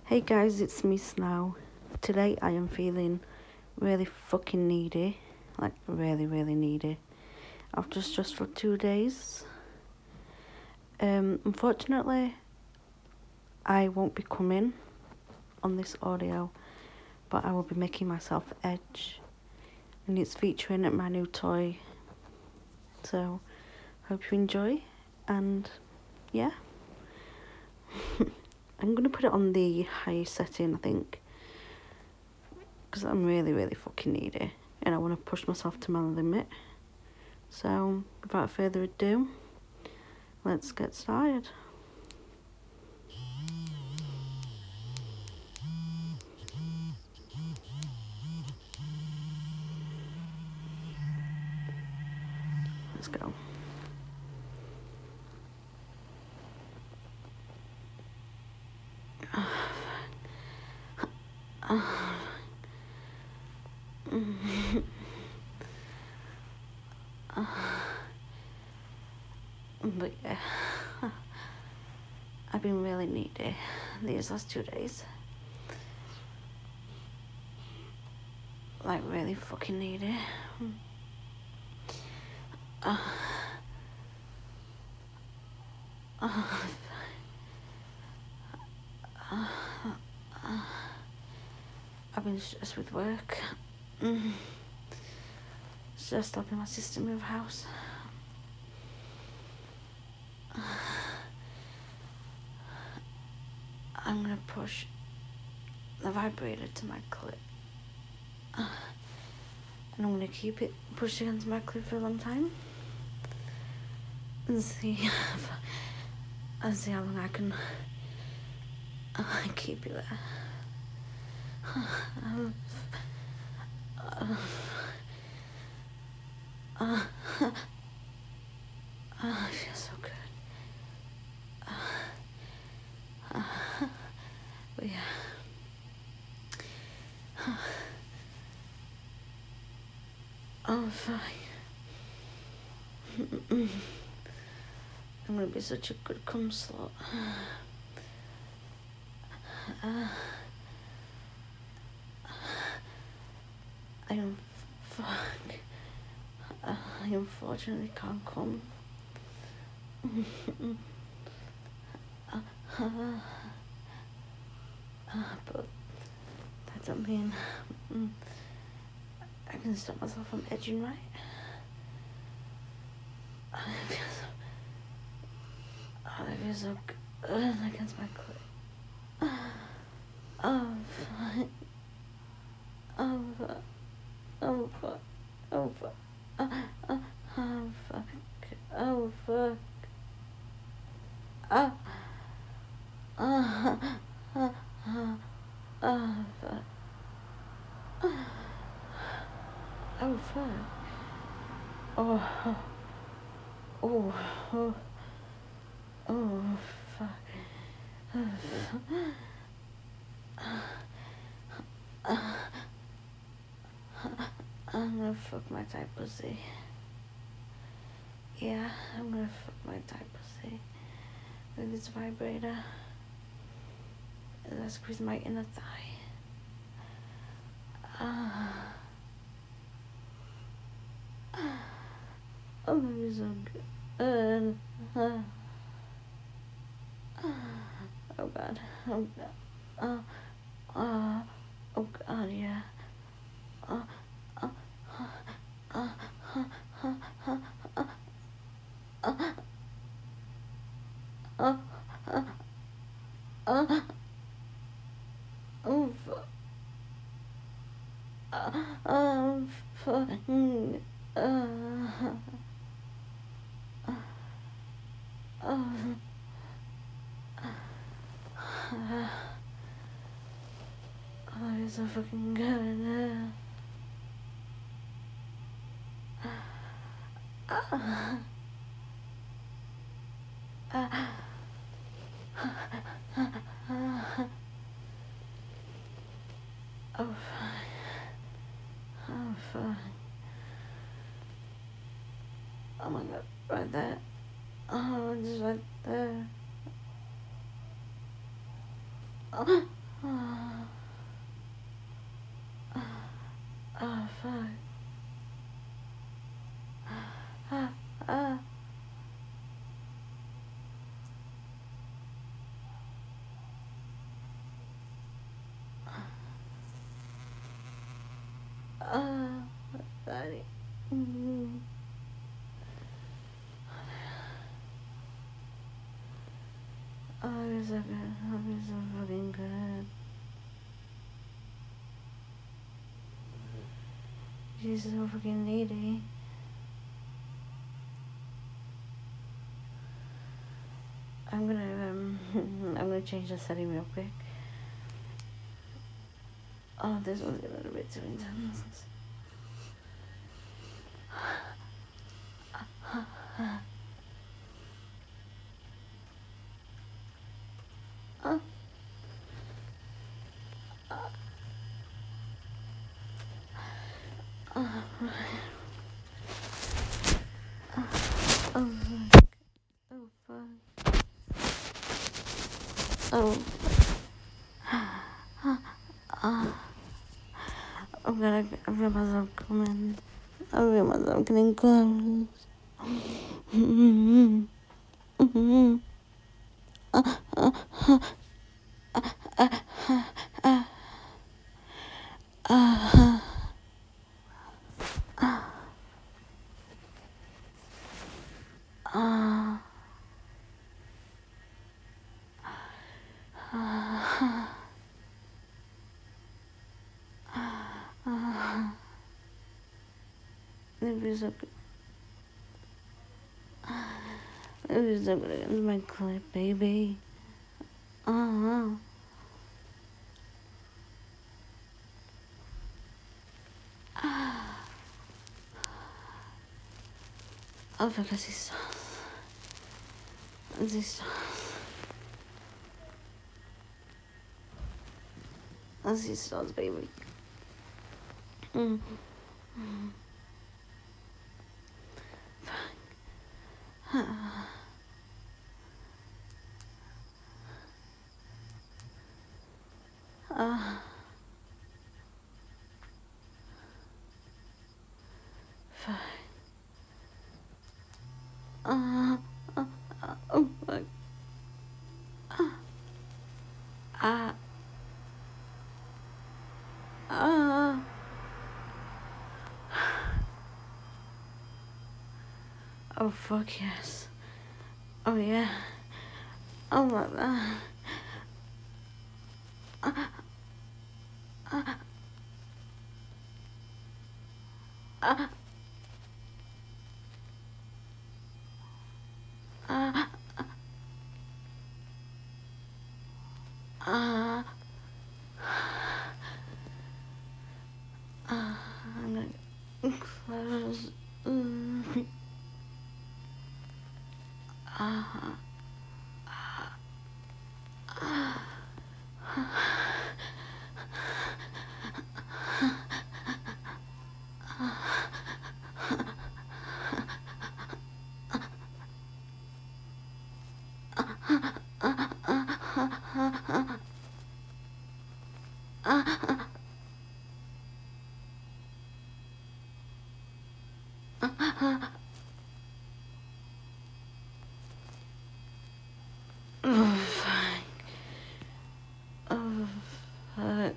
Hey guys, it's me Snow. Today I am feeling really fucking needy. Like really needy. After stressful 2 days. Unfortunately I won't be coming on this audio, but I will be making myself Edge. And it's featuring my new toy. So hope you enjoy, and yeah. I'm gonna put it on the highest setting, I think, because I'm really fucking needy and I want to push myself to my limit. So without further ado, let's get started. Let's go. But yeah, I've been really needy these last 2 days. Like really fucking needy. I've been stressed with work. Just helping my sister move house. I'm gonna push the vibrator to my clit. And I'm gonna keep it pushed against my clit for a long time. And see how long I can keep it there. I feel so good. But yeah. I'm fine. I'm gonna be such a good cum slut. I unfortunately can't come. But that don't mean I can stop myself from edging right. I feel so good against my clit. Oh fuck. Oh fuck. Oh fuck. Oh fuck. Oh fuck. Oh fuck. Oh fuck. Oh fuck. Oh. Oh. Oh fuck. I'm gonna fuck my tight pussy. Yeah, I'm gonna fuck my tight pussy with this vibrator as I squeeze my inner thigh. Oh, that is so good. Oh god. Oh god. Oh god, yeah. Oh fuck. Fucking. Oh, you're so fucking good. Oh, fine. Oh, fine. Oh my god, right there. Oh, just right there. Oh. Oh, fuck. Ah, ah. Daddy. Oh, you're so good. Oh, you're so fucking good. She's so fucking needy. I'm gonna change the setting real quick. Oh, this one's a little bit too intense. Oh. Oh, oh, fuck. Oh. I feel myself coming. I feel myself getting close. It feels so good. It feels so good against my clip, baby. Oh, fuck, I see stars. I see stars. I see stars, baby. Fuck. Oh, fuck. Oh, fuck yes. Oh, yeah. Oh, my God. I'm gonna close. Oh, fuck. Oh, fuck.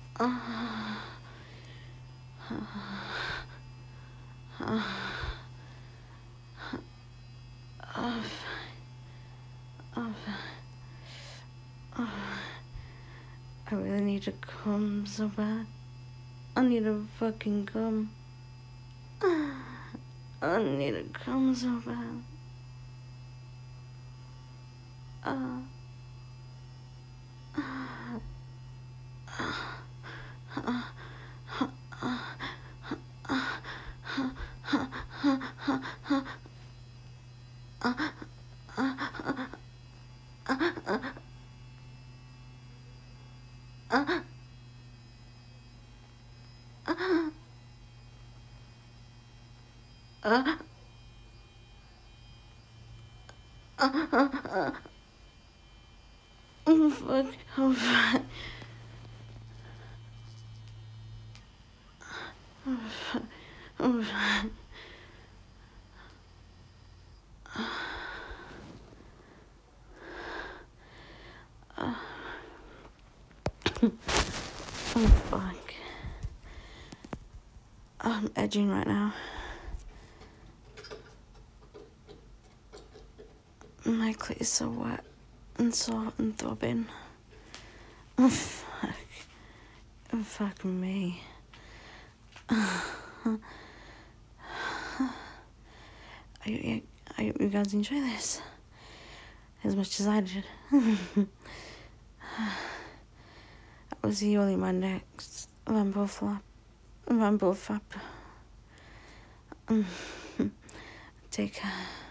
Oh, fuck. Oh, fuck. I really need to come so bad. I need to fucking come. I need to come so bad. Oh, fuck. Oh, fuck. Oh fuck. I'm edging right now. My clit is so wet and sore and throbbing. Oh fuck. Oh fuck me. I hope you guys enjoy this as much as I did. I will see you all in my next Rambo Flap. Take care.